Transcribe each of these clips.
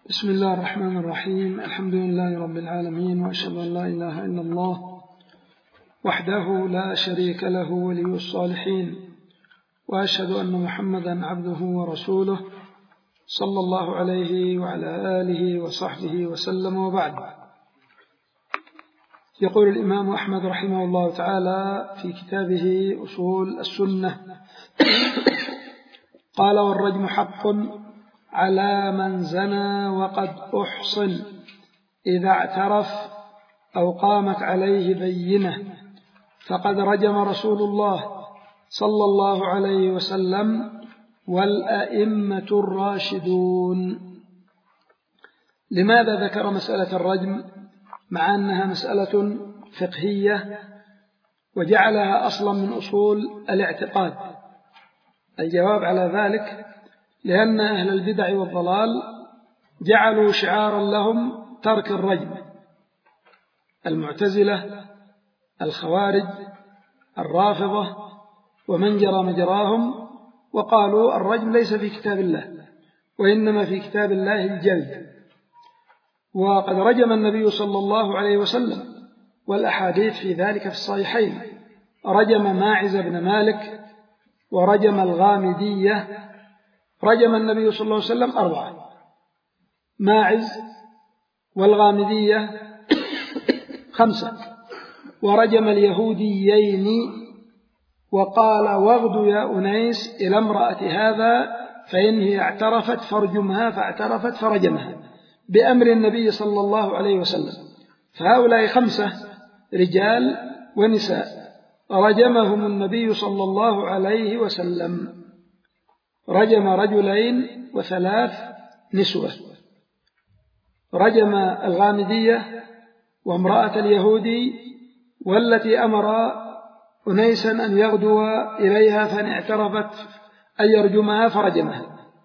بسم الله الرحمن الرحيم. الحمد لله رب العالمين، وأشهد أن لا إله إلا الله وحده لا شريك له ولي الصالحين، وأشهد أن محمدا عبده ورسوله صلى الله عليه وعلى آله وصحبه وسلم، وبعد. يقول الإمام أحمد رحمه الله تعالى في كتابه أصول السنة: قال: والرجم حق على من زنى وقد أحصن إذا اعترف أو قامت عليه بينة، فقد رجم رسول الله صلى الله عليه وسلم والأئمة الراشدون. لماذا ذكر مسألة الرجم مع أنها مسألة فقهية وجعلها أصلا من أصول الاعتقاد؟ الجواب على ذلك لأن أهل البدع والضلال جعلوا شعارا لهم ترك الرجم: المعتزلة، الخوارج، الرافضة، ومن جرى مجراهم، وقالوا الرجم ليس في كتاب الله، وإنما في كتاب الله الجلد. وقد رجم النبي صلى الله عليه وسلم، والأحاديث في ذلك في الصحيحين: رجم ماعز بن مالك، ورجم الغامدية. رجم النبي صلى الله عليه وسلم 4: ماعز والغامدية 5، ورجم اليهوديين، وقال: واغد يا أنيس إلى امرأة هذا فإن هي اعترفت فارجمها، فاعترفت فرجمها بأمر النبي صلى الله عليه وسلم. فهؤلاء 5 رجال ونساء رجمهم النبي صلى الله عليه وسلم. رجم 2 و3 نسوة. رجم الغامدية وامرأة اليهودي، والتي أمر أنيسا أن يغدو إليها فإن اعترفت أن يرجمها فرجمها.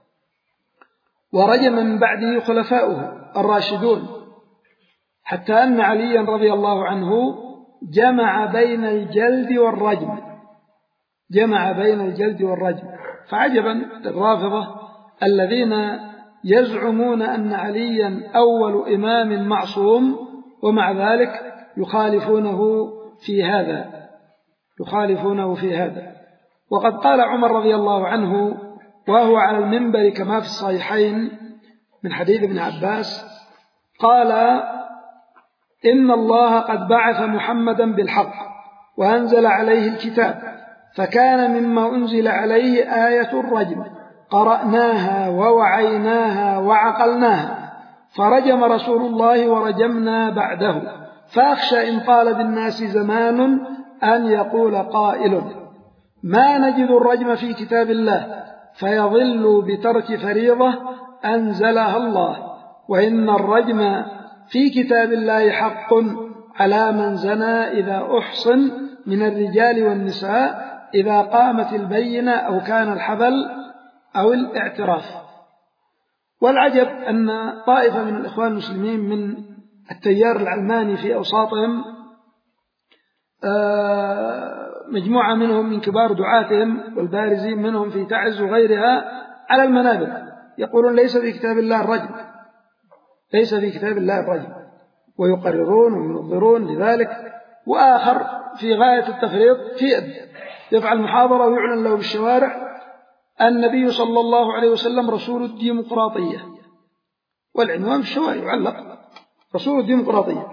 ورجم من بعده خلفاؤه الراشدون، حتى أن عليا رضي الله عنه جمع بين الجلد والرجم، جمع بين الجلد والرجم. فعجبا للرافضة الذين يزعمون أن عليا أول إمام معصوم، ومع ذلك يخالفونه في هذا. وقد قال عمر رضي الله عنه وهو على المنبر كما في الصحيحين من حديث ابن عباس، قال: إن الله قد بعث محمدا بالحق وأنزل عليه الكتاب، فكان مما أنزل عليه آية الرجم، قرأناها ووعيناها وعقلناها، فرجم رسول الله ورجمنا بعده، فأخشى إن طال بالناس زمان أن يقول قائل: ما نجد الرجم في كتاب الله، فيضل بترك فريضة أنزلها الله، وإن الرجم في كتاب الله حق على من زنى إذا أحصن من الرجال والنساء، إذا قامت البينة أو كان الحبل أو الاعتراف. والعجب أن طائفة من الإخوان المسلمين من التيار العلماني في أوساطهم، مجموعة منهم من كبار دعاتهم والبارزين منهم في تعز وغيرها، على المنابر يقولون ليس في كتاب الله الرجم، ليس في كتاب الله الرجم، ويقررون وينظرون لذلك. وآخر في غاية التفريط يفعل محاضرة ويعلن له بالشوارع: النبي صلى الله عليه وسلم رسول الديمقراطية، والعنوان في الشوارع يعلق: رسول الديمقراطية.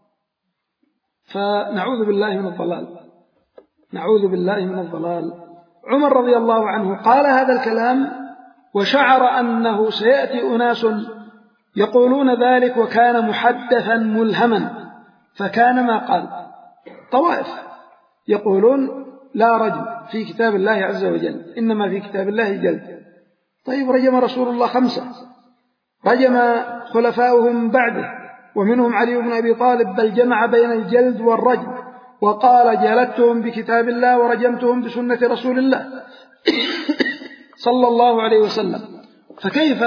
فنعوذ بالله من الضلال، نعوذ بالله من الضلال. عمر رضي الله عنه قال هذا الكلام وشعر أنه سيأتي أناس يقولون ذلك، وكان محدثا ملهما، فكان ما قال. طوائف يقولون لا رجم في كتاب الله عز وجل، إنما في كتاب الله الجلد. طيب، رجم رسول الله 5، رجم خلفاؤهم بعده ومنهم علي بن أبي طالب، بل جمع بين الجلد والرجم، وقال: جلدتهم بكتاب الله ورجمتهم بسنة رسول الله صلى الله عليه وسلم. فكيف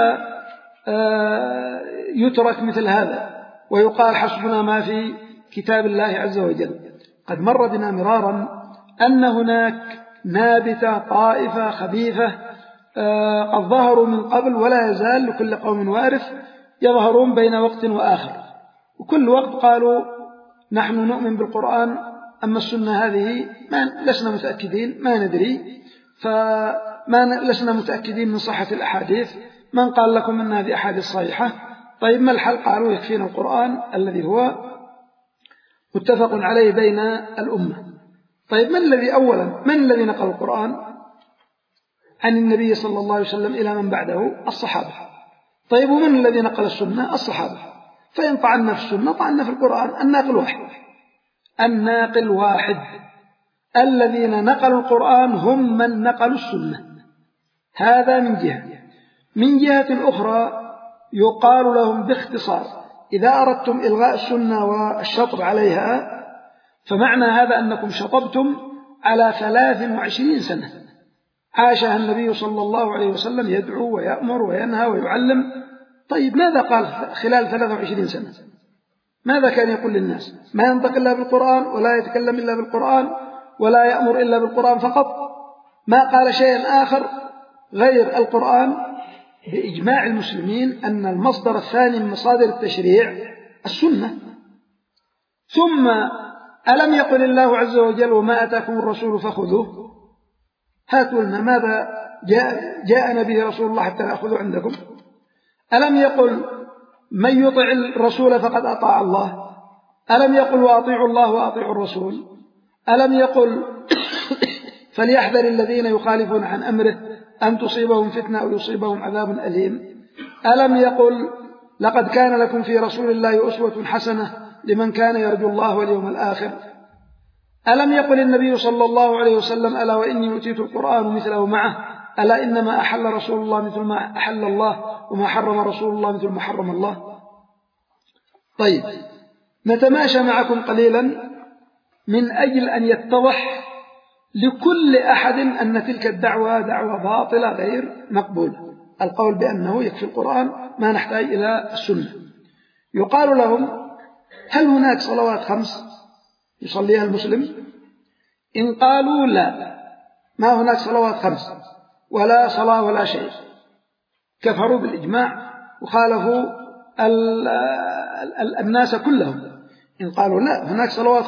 يترك مثل هذا ويقال حسبنا ما في كتاب الله عز وجل؟ قد مر بنا مرارا أن هناك نابتة طائفة خبيثة قد ظهروا من قبل ولا يزال لكل قوم وارث، يظهرون بين وقت وآخر، وكل وقت قالوا نحن نؤمن بالقرآن، أما السنة هذه لسنا متأكدين، ما ندري، لسنا متأكدين من صحة الأحاديث، من قال لكم أن هذه أحاديث صحيحة؟ طيب ما الحل؟ قالوا يكفينا القرآن الذي هو متفق عليه بين الأمة. طيب من الذي نقل القرآن عن النبي صلى الله عليه وسلم إلى من بعده؟ الصحابة. طيب ومن الذي نقل السنة؟ الصحابة. فإن طعنا في السنة طعنا في القرآن. الناقل واحد. الذين نقلوا القرآن هم من نقلوا السنة. هذا من جهة. من جهة أخرى يقال لهم باختصار إذا أردتم إلغاء السنة والشطب عليها فمعنى هذا أنكم شطبتم على 23 سنة عاشها النبي صلى الله عليه وسلم يدعو ويأمر وينهى ويعلم. طيب ماذا قال خلال 23 سنة؟ ماذا كان يقول للناس؟ ما ينطق إلا بالقرآن ولا يتكلم إلا بالقرآن ولا يأمر إلا بالقرآن فقط، ما قال شيئا آخر غير القرآن، بإجماع المسلمين أن المصدر الثاني من مصادر التشريع السنة. ثم ألم يقل الله عز وجل وما أتاكم الرسول فخذوه؟ هاتوا لنا ماذا جاءنا به رسول الله حتى نأخذه عندكم. ألم يقل من يطع الرسول فقد أطاع الله؟ ألم يقل وأطيعوا الله وأطيعوا الرسول؟ ألم يقل فليحذر الذين يخالفون عن أمره أن تصيبهم فتنة أو يصيبهم عذاب أليم؟ ألم يقل لقد كان لكم في رسول الله أسوة حسنة لمن كان يرجو الله واليوم الآخر؟ ألم يقل النبي صلى الله عليه وسلم ألا وإني أوتيت القرآن مثله معه، ألا إنما أحل رسول الله مثل ما أحل الله وما حرم رسول الله مثل ما حرم الله؟ طيب نتماشى معكم قليلا من أجل أن يتضح لكل أحد أن تلك الدعوة دعوة باطلة غير مقبولة، القول بأنه يكفي القرآن ما نحتاج إلى السنة. يقال لهم هل هناك صلوات 5 يصليها المسلم؟ إن قالوا لا، ما هناك صلوات 5 ولا صلاة ولا شيء، كفروا بالإجماع وخالفوا الناس كلهم. إن قالوا لا هناك صلوات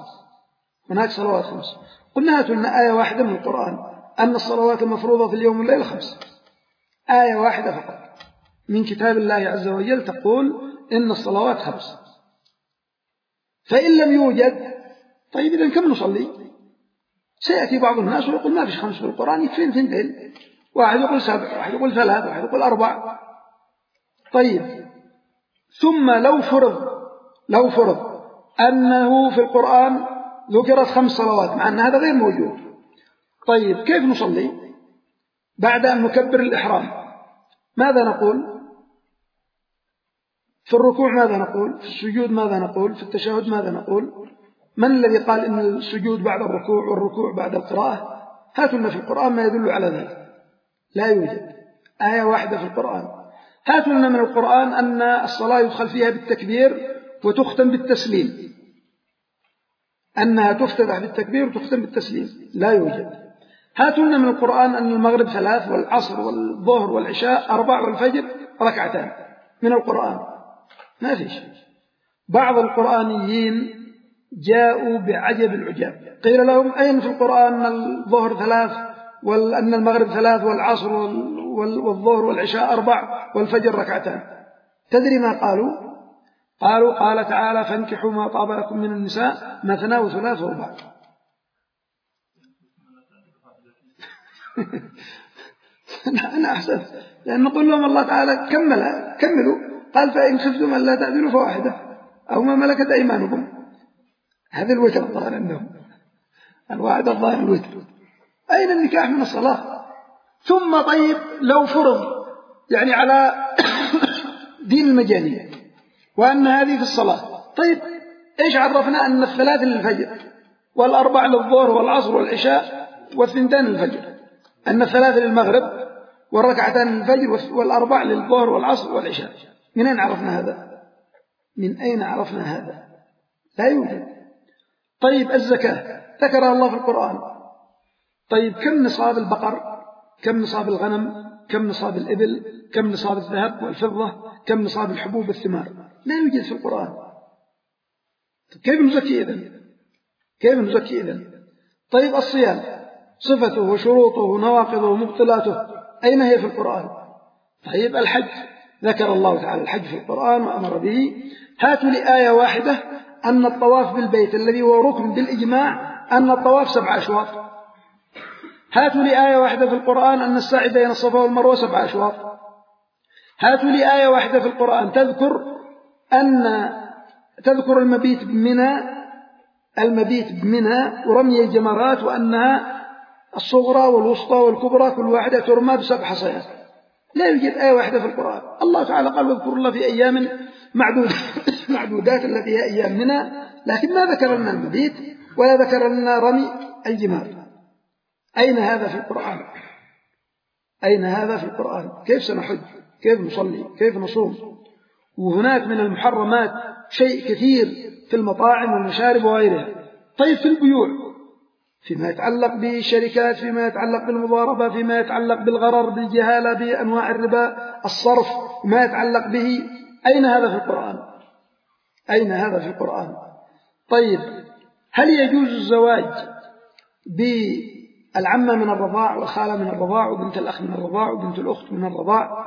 5 قلنا هاتوا لنا آية واحدة من القرآن أن الصلوات المفروضة في اليوم والليلة 5، آية واحدة فقط من كتاب الله عز وجل تقول إن الصلوات 5. فإن لم يوجد طيب إذن كم نصلي؟ سيأتي بعض الناس ويقول ما فيش 5 في القرآن، يكفين 2، واحد يقول 7، واحد يقول 3، واحد يقول 4. طيب ثم لو فرض أنه في القرآن ذكرت 5 صلوات مع أن هذا غير موجود، طيب كيف نصلي؟ بعد أن نكبر الإحرام ماذا نقول؟ في الركوع ماذا نقول؟ في السجود ماذا نقول؟ في التشهد ماذا نقول؟ من الذي قال إن السجود بعد الركوع والركوع بعد القراءة؟ هاتوا لنا في القرآن ما يدل على ذلك، لا يوجد آية واحدة في القرآن. هاتوا لنا من القرآن أن الصلاة يدخل فيها بالتكبير وتختم بالتسليم، أنها تفتتح بالتكبير وتختم بالتسليم، لا يوجد. هاتوا لنا من القرآن أن المغرب 3 والعصر والظهر والعشاء 4 والفجر 2 من القرآن، ما فيش. بعض القرآنيين جاءوا بعجب العجاب، قيل لهم أين في القرآن أن الظهر 3 وأن المغرب 3 والعصر والظهر والعشاء 4 والفجر 2؟ تدري ما قالوا؟ قال تعالى فانكحوا ما طاب لكم من النساء مثنى وثلاث ورباع. أنا أحسن، لأن نقول لهم الله تعالى كملوا، قال فإن خفتم ألا تعدلوا فواحدة أو ما ملكت أيمانكم. هذا الوتر الظاهر عندهم، الواحد الظاهر الوتر. أين النكاح من الصلاة؟ ثم طيب لو فرض يعني على دين المجانية وأن هذه في الصلاة، طيب إيش عرفنا أن 3 للفجر وال4 للظهر والعصر والعشاء و2 للفجر، أن 3 للمغرب وال2 للفجر وال4 للظهر والعصر والعشاء؟ من أين عرفنا هذا؟ من أين عرفنا هذا؟ لا يوجد. طيب الزكاة ذكرها الله في القرآن، طيب كم نصاب البقر؟ كم نصاب الغنم؟ كم نصاب الإبل، كم نصاب الذهب والفضة، كم نصاب الحبوب والثمار، لا يوجد في القرآن. كيف نزكي إذن؟ كيف نزكي إذن؟ طيب الصيام صفته وشروطه ونواقضه ومبطلاته أين هي في القرآن؟ طيب الحج ذكر الله تعالى الحج في القرآن وأمر به. هاتوا لي آية واحدة أن الطواف بالبيت الذي هو ركن بالإجماع أن الطواف 7 أشواط. هاتوا لي آية واحدة في القرآن أن السعي بين الصفا والمروة 7 أشواط. هاتوا لي آية واحدة في القرآن تذكر المبيت بمنى ورمي الجمرات وأنها الصغرى والوسطى والكبرى كل واحدة ترمى ب7 حصيات. لا يوجد آية واحدة في القرآن. الله تعالى قال واذكر الله في أيام معدودات التي هي أيام منى، لكن ما ذكر لنا المبيت ولا ذكر لنا رمي الجمار. أين هذا في القرآن؟ أين هذا في القرآن؟ كيف سنحج؟ كيف نصلي؟ كيف نصوم؟ وهناك من المحرمات شيء كثير في المطاعم والمشارب وغيرها. طيب في البيوع فيما يتعلق بالشركات، فيما يتعلق بالمضاربة، فيما يتعلق بالغرر، بالجهالة، بأنواع الربا، الصرف، وما يتعلق به، أين هذا في القرآن؟ أين هذا في القرآن؟ طيب هل يجوز الزواج بالعمة من الرضاع والخالة من الرضاع وبنت الأخ من الرضاع وبنت الأخت من الرضاع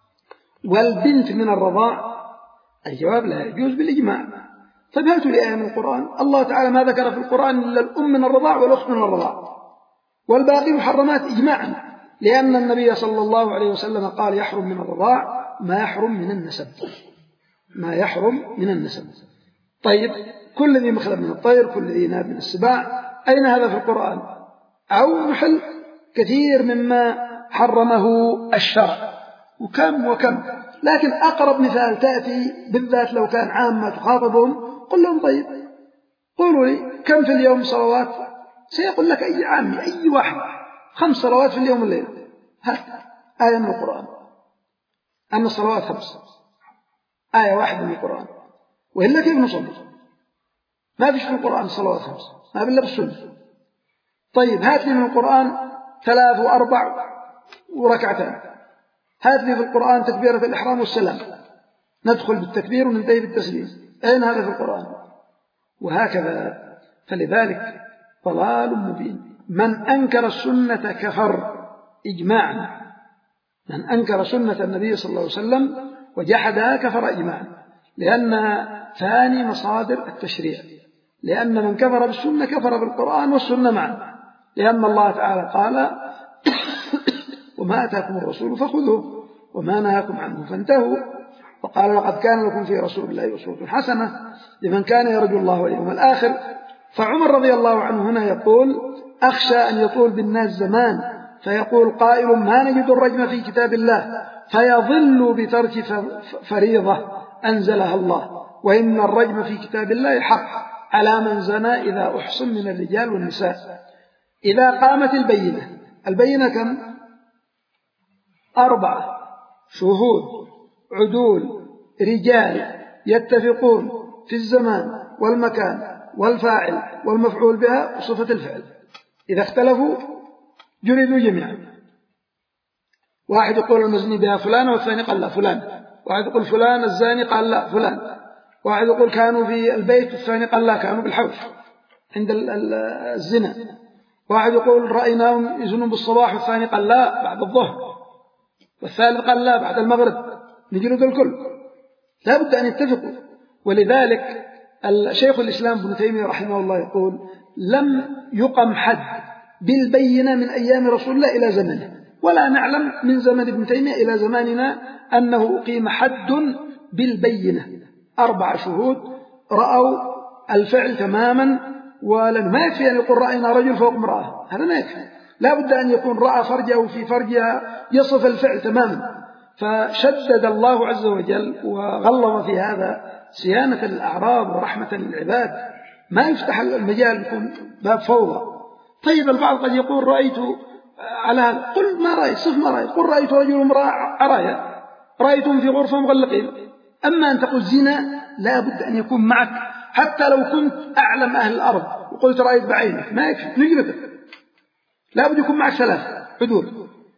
والبنت من الرضاع؟ الجواب لا يجوز بالإجماع. طيب هاتوا لي آية من القرآن. الله تعالى ما ذكر في القرآن إلا الأم من الرضاع والأخت من الرضاع، والباقي محرمات إجماعا، لأن النبي صلى الله عليه وسلم قال يحرم من الرضاع ما يحرم من النسب، ما يحرم من النسب. طيب كل ذي مخلب من الطير، كل ذي ناب من السباع، أين هذا في القرآن؟ أو محل كثير مما حرمه الشرع، وكم. لكن أقرب مثال تأتي بالذات لو كان عامة تخاطبهم، قل لهم طيب قولوا لي كم في اليوم صلوات؟ سيقول لك أي عامي أي واحد 5 صلوات في اليوم والليل. هات آية من القرآن أن الصلوات 5، آية واحدة من القرآن. وإلا كيف نصلي؟ ما فيش في القرآن الصلوات 5، ما بالله بالسنة. طيب هات لي من القرآن 3 و4 وركعتان. هات لي في القرآن تكبيرة الإحرام والسلام، ندخل بالتكبير وننتهي بالتسليم، أين هذا في القرآن؟ وهكذا. فلذلك ضلال مبين. من أنكر السنة كفر إجماعا، من أنكر سنة النبي صلى الله عليه وسلم وجحدها كفر إجماعا، لأنها ثاني مصادر التشريع. لأن من كفر بالسنة كفر بالقرآن والسنة معا، لأن الله تعالى قال وما أتاكم الرسول فخذوه وما نهاكم عنه فانتهوا، وقال لقد كان لكم في رسول الله أسوة حسنة لمن كان يرجو الله واليوم الآخر. فعمر رضي الله عنه هنا يقول أخشى أن يطول بالناس زمان فيقول قائل ما نجد الرجم في كتاب الله فيضل بترك فريضة أنزلها الله، وإن الرجم في كتاب الله حق على من زنى إذا أحصن من الرجال والنساء. إذا قامت البينة كم؟ 4 شهود عدول رجال يتفقون في الزمان والمكان والفاعل والمفعول بها وصفة الفعل. إذا اختلفوا جلدوا جميعا. واحد يقول المزني بها فلان والثاني قال لا فلان، واحد يقول فلان الزاني قال لا فلان، واحد يقول كانوا في البيت والثاني قال لا كانوا بالحوش عند الزنا، واحد يقول رأيناهم يزنون بالصباح والثاني قال لا بعد الظهر، والثالث قال لا بعد المغرب، نجلد الكل. لا بد أن يتفقوا. ولذلك الشيخ الإسلام ابن تيمية رحمه الله يقول لم يقم حد بالبينة من أيام رسول الله إلى زمنه، ولا نعلم من زمن ابن تيمية إلى زماننا أنه أقيم حد بالبينة. 4 شهود رأوا الفعل تماما، ولن ما يكفي أن يقول رأينا رجل فوق امرأة، هذا ما يكفي، لا بد أن يكون رأى فرجه في فرجها يصف الفعل تماما. فشدد الله عز وجل وغلظ في هذا صيانة الأعراض ورحمة للعباد، ما يفتح المجال يكون باب فوضى. طيب البعض قد يقول رأيت على هذا، قل ما رأيت، صف ما رأيت، قل رأيت رجل وامرأة عرايا رأيتم في غرفة مغلقين. أما أن تقول زنا لا بد أن يكون معك، حتى لو كنت أعلم أهل الأرض وقلت رأيت بعينك ما يكفي نجلدك، لا بد يكون معك 3 حدود.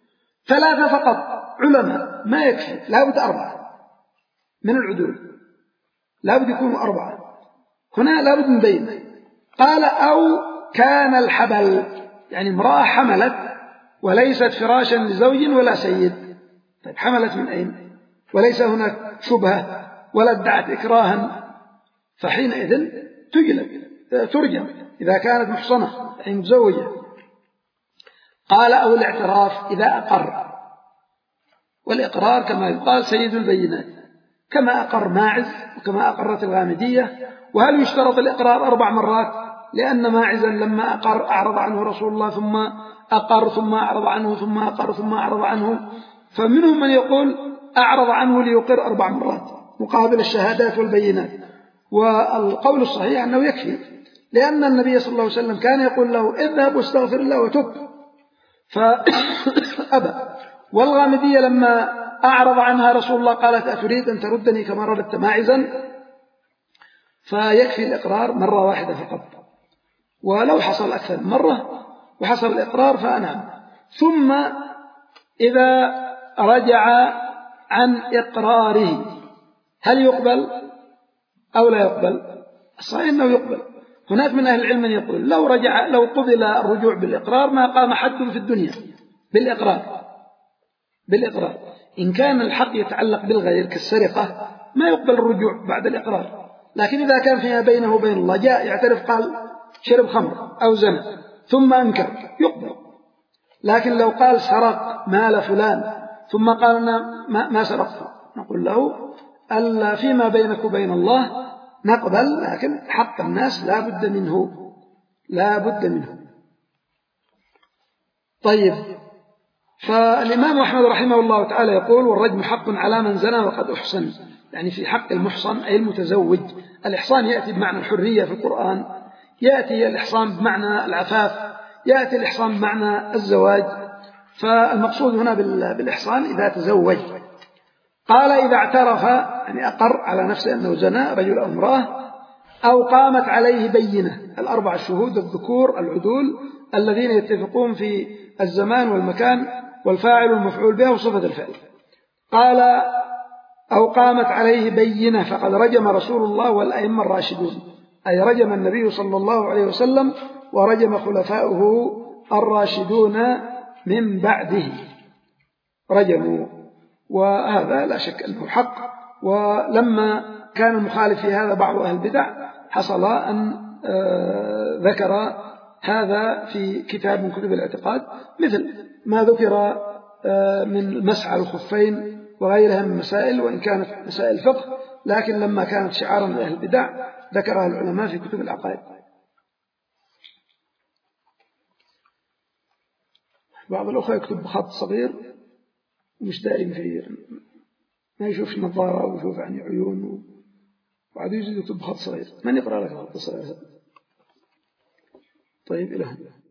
3 فقط علماء ما يكفي، لابد 4 من العدول، لابد يكونوا 4. هنا لابد من بين. قال أو كان الحبل، يعني امرأة حملت وليست فراشا لزوج ولا سيد. طيب حملت من أين؟ وليس هناك شبهة ولا ادعت إكراها، فحينئذ ترجم إذا كانت محصنة يعني متزوجة. قال أو الاعتراف إذا أقر، والإقرار كما يقال سيد البينات، كما أقر ماعز وكما أقرت الغامدية. وهل يشترط الإقرار 4 مرات؟ لأن ماعزا لما أقر أعرض عنه رسول الله، ثم أقر ثم أعرض عنه، ثم أقر ثم أعرض عنه، فمنهم من يقول أعرض عنه ليقر 4 مرات مقابل الشهادات والبينات. والقول الصحيح أنه يكفي، لأن النبي صلى الله عليه وسلم كان يقول له اذهب واستغفر الله وتب، فأبى. والغامدية لما أعرض عنها رسول الله قالت أتريد أن تردني كما رددت ماعزا؟ فيكفي الإقرار 1 واحدة فقط، ولو حصل أكثر من مرة وحصل الإقرار فأنعم. ثم إذا رجع عن إقراره هل يقبل أو لا يقبل؟ الصحيح أنه يقبل. هناك من أهل العلم من يقول لو قبل الرجوع بالإقرار ما قام حد في الدنيا بالإقرار. إن كان الحق يتعلق بالغير كالسرقة ما يقبل الرجوع بعد الإقرار، لكن إذا كان فيما بينه وبين الله جاء يعترف قال شرب خمر أو زنا ثم أنكر يقبل. لكن لو قال سرق مال فلان ثم قال أنا ما سرقت، نقول له ألا فيما بينك وبين الله نقبل، لكن حق الناس لا بد منه. طيب، فالإمام أحمد رحمه الله تعالى يقول والرجم حق على من زنى وقد أحصن، يعني في حق المحصن أي المتزوج. الإحصان يأتي بمعنى الحرية في القرآن، يأتي الإحصان بمعنى العفاف، يأتي الإحصان بمعنى الزواج، فالمقصود هنا بالإحصان إذا تزوج. قال إذا اعترف يعني أقر على نفسه أنه زنى رجل أو امرأة، أو قامت عليه بينة، 4 شهود الذكور العدول الذين يتفقون في الزمان والمكان والفاعل والمفعول به وصفة الفعل. قال أو قامت عليه بينة فقد رجم رسول الله والأئمة الراشدون، أي رجم النبي صلى الله عليه وسلم ورجم خلفاؤه الراشدون من بعده رجموا، وهذا لا شك أنه حق. ولما كان المخالف في هذا بعض أهل البدع حصل أن ذكر هذا في كتاب من كتب الاعتقاد، مثل ما ذكر من مسح على الخفين وغيرها من مسائل، وإن كانت مسائل فقه، لكن لما كانت شعارا لأهل البدع ذكرها العلماء في كتب العقائد. بعض الأخوة يكتب بخط صغير ومش دائم في ما يشوفش نظارة ويشوف يعني عيون، وعاد يجد يكتب بخط صغير. من يقرأ لك بخط صغير؟ طيب إلى هنا.